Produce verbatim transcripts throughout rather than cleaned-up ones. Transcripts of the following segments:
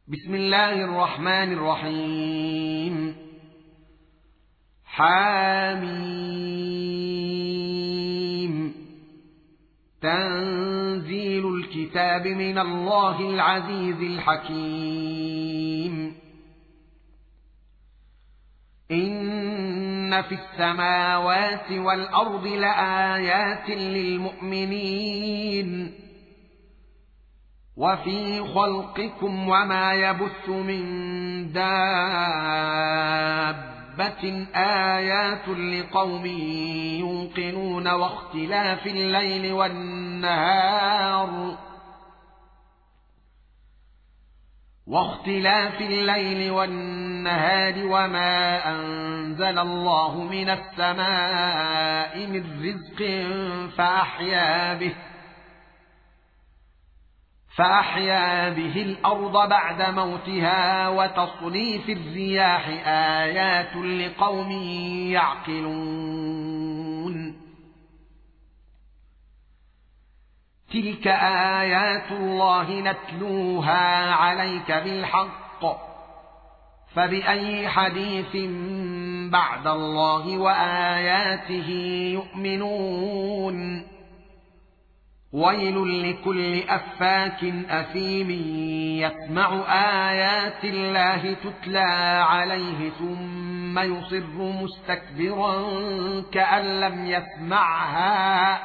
بسم الله الرحمن الرحيم. حاميم. تنزيل الكتاب من الله العزيز الحكيم. إن في السماوات والأرض لآيات للمؤمنين وفي خلقكم وما يبث من دابة آيات لقوم يوقنون واختلاف الليل والنهار واختلاف الليل والنهار وما أنزل الله من السماء من رزق فأحيا به فأحيا به الأرض بعد موتها وتصريف الرياح آيات لقوم يعقلون. تلك آيات الله نتلوها عليك بالحق فبأي حديث بعد الله وآياته يؤمنون. ويل لكل أفاك أثيم يسمع آيات الله تتلى عليه ثم يصر مستكبرا كأن لم يسمعها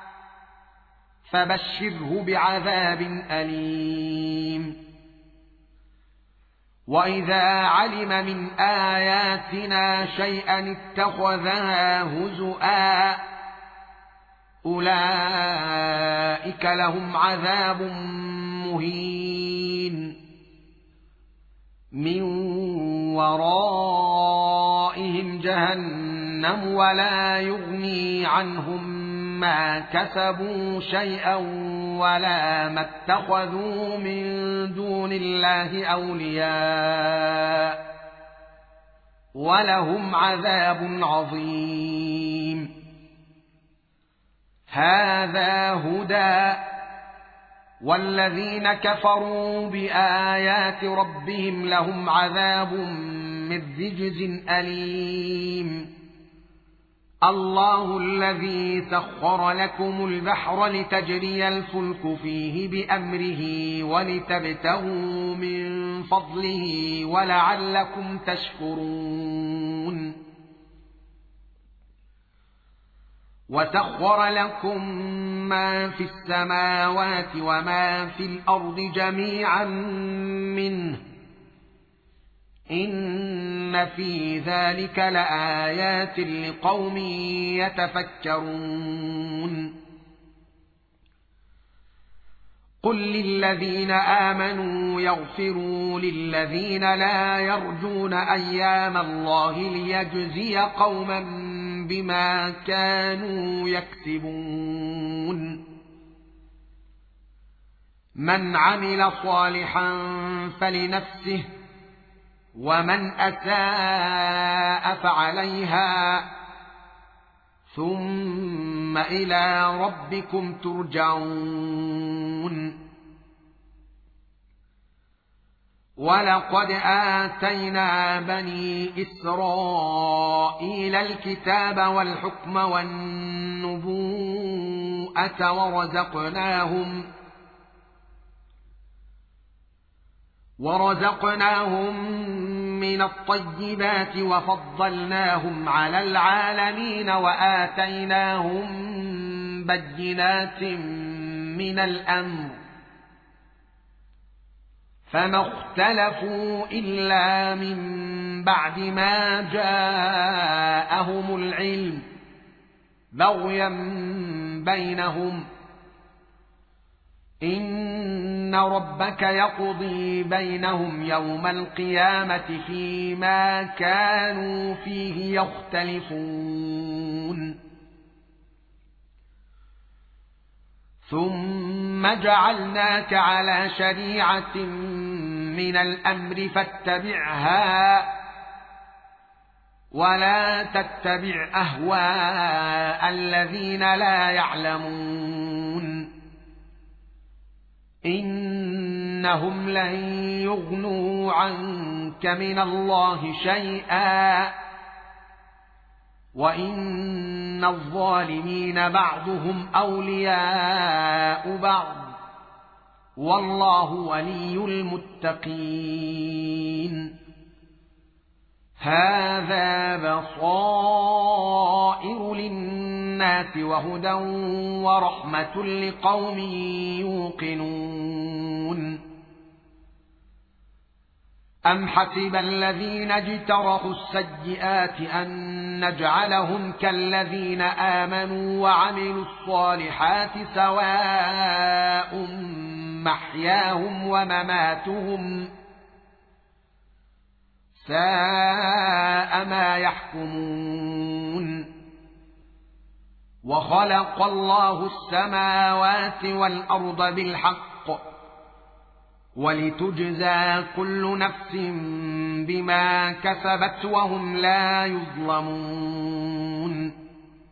فبشره بعذاب أليم. وإذا علم من آياتنا شيئا اتخذها هزؤا أولئك لهم عذاب مهين من ورائهم جهنم ولا يغني عنهم ما كسبوا شيئا ولا ما اتخذوا من دون الله أولياء ولهم عذاب عظيم. هذا هدى والذين كفروا بآيات ربهم لهم عذاب من رجز أليم. الله الذي سخر لكم البحر لتجري الفلك فيه بأمره ولتبتغوا من فضله ولعلكم تشكرون. وسخر لكم ما في السماوات وما في الأرض جميعا منه إن في ذلك لآيات لقوم يتفكرون. قل للذين آمنوا يغفروا للذين لا يرجون أيام الله ليجزي قوما بما كانوا يكسبون. من عمل صالحا فلنفسه ومن أساء فعليها ثم إلى ربكم ترجعون. ولقد آتينا بني إسرائيل الكتاب والحكم والنبوءة ورزقناهم ورزقناهم من الطيبات وفضلناهم على العالمين وآتيناهم بينات من الأمر فما اختلفوا إلا من بعد ما جاءهم العلم بغيا بينهم. إن ربك يقضي بينهم يوم القيامة فيما كانوا فيه يختلفون. ثم جعلناك على شريعة من الأمر فاتبعها ولا تتبع أهواء الذين لا يعلمون. إن إنهم لن يغنوا عنك من الله شيئا وإن الظالمين بعضهم أولياء بعض والله ولي المتقين. هذا بصائر للناس وهدى ورحمة لقوم يوقنون. أم حسب الذين اجترحوا السيئات أن نجعلهم كالذين آمنوا وعملوا الصالحات سواء محياهم ومماتهم ساء ما يحكمون. وخلق الله السماوات والأرض بالحق ولتجزى كل نفس بما كسبت وهم لا يظلمون.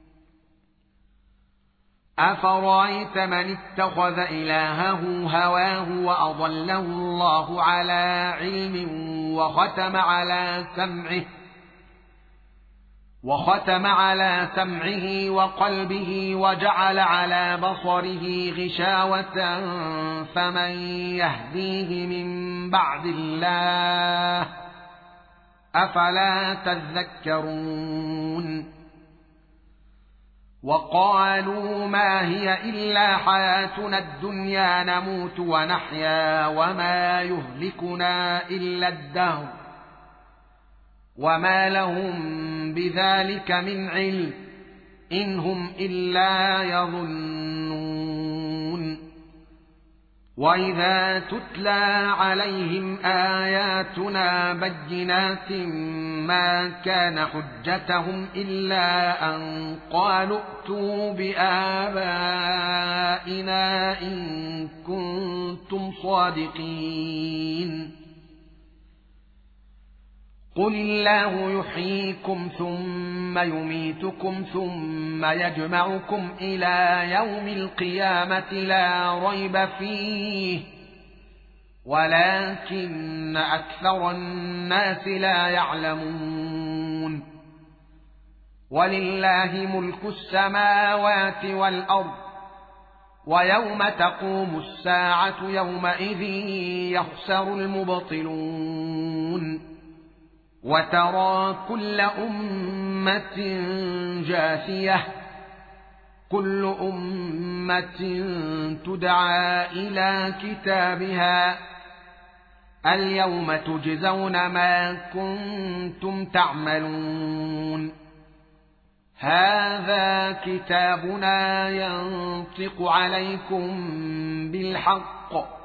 أفرأيت من اتخذ إلهه هواه وأضله الله على علم وختم على سمعه وختم على سمعه وقلبه وجعل على بصره غشاوة فمن يهديه من بعد الله أفلا تذكرون. وقالوا ما هي إلا حياتنا الدنيا نموت ونحيا وما يهلكنا إلا الدهر وما لهم بذلك من علم إن هم إلا يظنون. وإذا تتلى عليهم آياتنا بينات ما كان حجتهم إلا أن قالوا ائتوا بآبائنا إن كنتم صادقين. قل الله يحييكم ثم يميتكم ثم يجمعكم إلى يوم القيامة لا ريب فيه ولكن أكثر الناس لا يعلمون. ولله ملك السماوات والأرض ويوم تقوم الساعة يومئذ يخسر المبطلون. وترى كل أمة جاثية كل أمة تدعى إلى كتابها اليوم تجزون ما كنتم تعملون. هذا كتابنا ينطق عليكم بالحق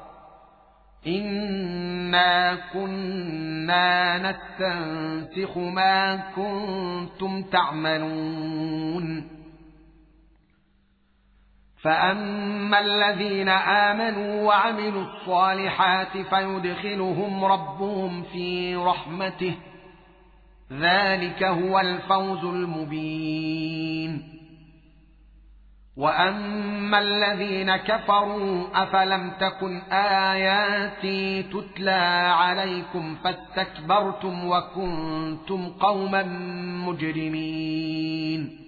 إنا كنا نستنسخ ما كنتم تعملون. فأما الذين آمنوا وعملوا الصالحات فيدخلهم ربهم في رحمته ذلك هو الفوز المبين. وأما الذين كفروا أفلم تكن آياتي تتلى عليكم فاستكبرتم وكنتم قوما مجرمين.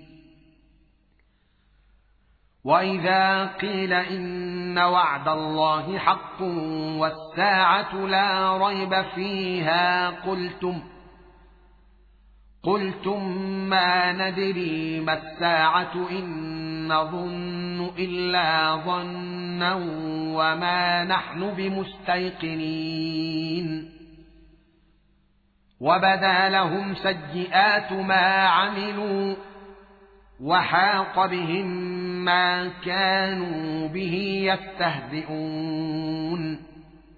وإذا قيل إن وعد الله حق والساعة لا ريب فيها قلتم قلتم ما ندري ما الساعة إن نظن إلا ظنا وما نحن بمستيقنين. وبدا لهم سيئات ما عملوا وحاق بهم ما كانوا به يستهزئون.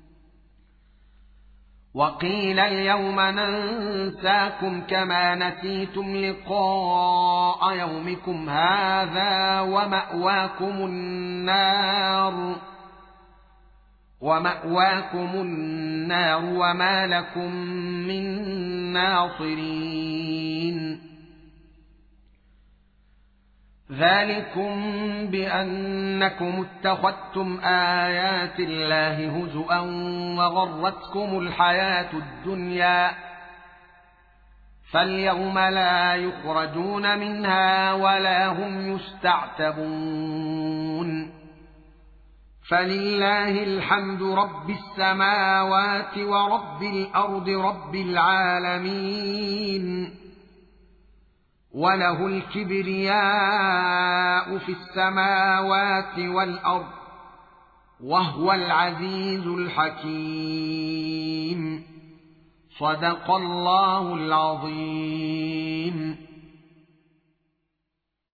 وقيل اليوم ننساكم كما نسيتم لقاء يومكم هذا ومأواكم النار ومأواكم النار وما لكم من ناصرين. ذلكم بأنكم اتخذتم آيات الله هزؤا وغرتكم الحياة الدنيا فاليوم لا يخرجون منها ولا هم يستعتبون فلله الحمد رب السماوات ورب الأرض رب العالمين وله الكبرياء في السماوات والأرض وهو العزيز الحكيم صدق الله العظيم.